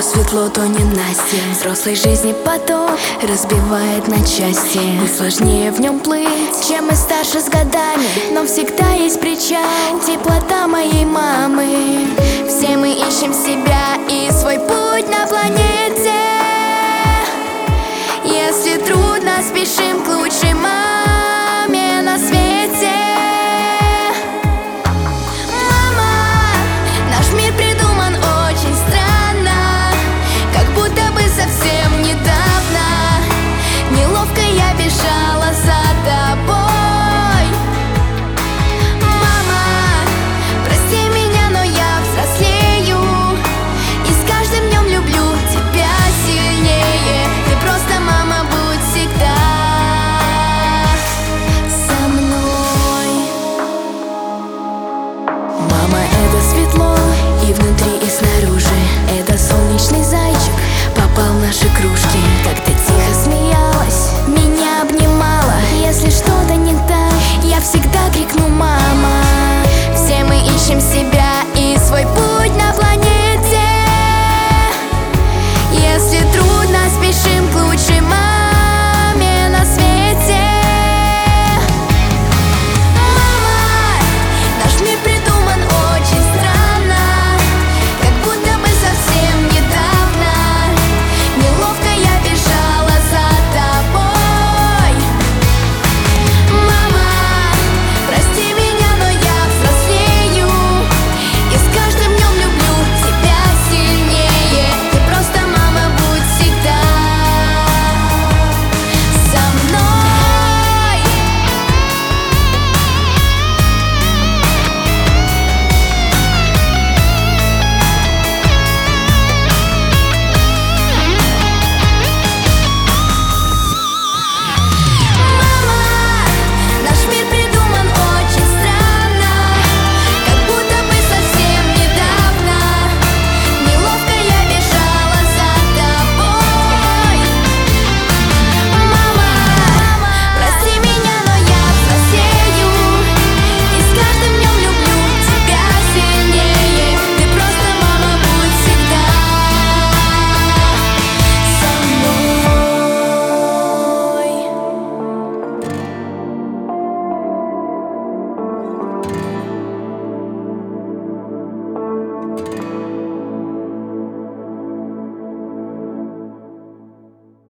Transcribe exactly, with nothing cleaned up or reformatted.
светло, то ненастье. Взрослой жизни поток разбивает на части, и сложнее в нем плыть, чем мы старше с годами. Но всегда есть причал, теплота моей мамы. Все мы ищем себя и свой путь на планете. Если трудно, спешим к лучшему.